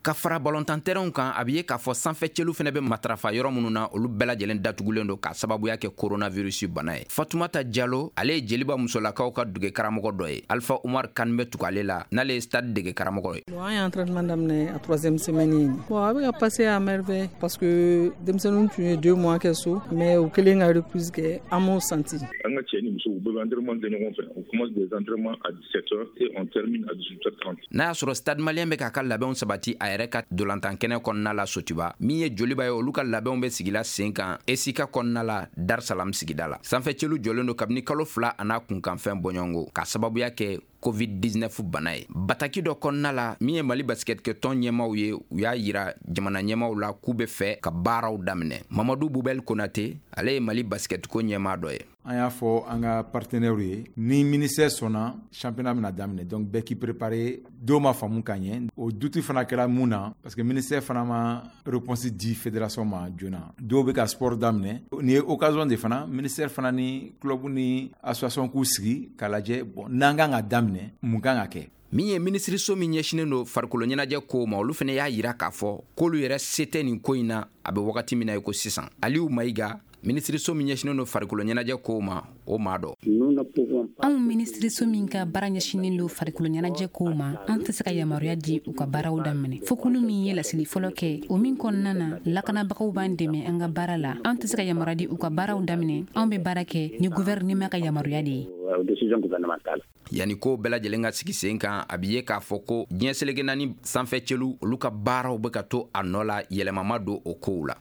Ka fara ballontan terrain kan a bɛ ye k'a fɔ sanfɛ cɛlu fɛnɛ bɛ matarafa yɔrɔ minnu na olu bɛɛ lajɛlen datugulen don k'a sababuya kɛ coronavirus bana ye. Fatumata Diallo ale ye Jeliba musolakaw ka dege karamɔgɔ dɔ ye. Alpha Umar Kan bɛ tugu ale la n'ale ye stade dege karamɔgɔ ye. An ye entraînement daminɛ a 3e semaine in. Bon a bɛ ka passer à merveille parce que denmisɛnninw tun ye 2 mois kɛ so mais u kelen ka reprise kɛ an m'o senti. An ka cɛ ni muso u bɛ entraînement kɛ ɲɔgɔn fɛ. On commence des entraînements à 17h et on termine à 18h30. N'a y'a sɔrɔ stade malien bɛ k'a ka labɛnw sabati a yɛrɛ ka dolantan kɛnɛ kɔnɔna la Sotiba min ye Joliba ye olu ka labɛnw bɛ sigila sen kan Esika kɔnɔna la Dar Salam sigida la. Sanfɛ cɛlu jɔlen don kabini kalo 2 a n'a kunkanfɛn bɔɲɔngo k'a sababuya kɛ COVID-19 bana ye. Bataki dɔ kɔnɔna la min ye Mali basketkɛ tɔn ɲɛmaw ye u y'a yira jamana ɲɛmaw la k'u bɛ fɛ ka baaraw daminɛ. Mamadou Boubel Konate ale ye Mali basketko ɲɛmaa dɔ ye. An y'a fɔ an ka partenaires ye ni ministère sɔnna championnat bɛna daminɛ donc bɛɛ k'i préparer dɔw ma faamu ka ɲɛ o duti fana kɛra mun na parce que ministère fana ma réponse di fédération ma joona dɔw bɛ ka sport daminɛ ni ye occasion de fana ministère fana ni club ni association k'u sigi k'a lajɛ bon n'an kan ka daminɛ mun kan ka kɛ. Min ye minisiriso min ɲɛsinen don farikolo ɲɛnajɛ ko ma olu fana y'a yira k'a fɔ k'olu yɛrɛ se tɛ nin ko in na a bɛ wagati min na ye ko sisan. Aliou Maïga minisiriso min ɲɛsinen don farikolo ɲɛnajɛ ko ma o maa dɔ. Anw minisiriso min ka baara ɲɛsinen don farikolo ɲɛnajɛ ko ma an tɛ se ka yamaruya di u ka baaraw daminɛ fo kulu min ye lasili fɔlɔ kɛ o min kɔnɔna na lakanabagaw b'an dɛmɛ an ka baara la an tɛ se ka yamaruya di u ka baaraw daminɛ anw bɛ baara kɛ ni gouvernement ka yamaruya de ye. Yani ko bɛɛ lajɛlen ka sigi sen kan a bɛ ye k'a fɔ ko diɲɛ seleke naani sanfɛ cɛlu olu ka baaraw bɛ ka to a nɔ la yɛlɛmama don o kow la.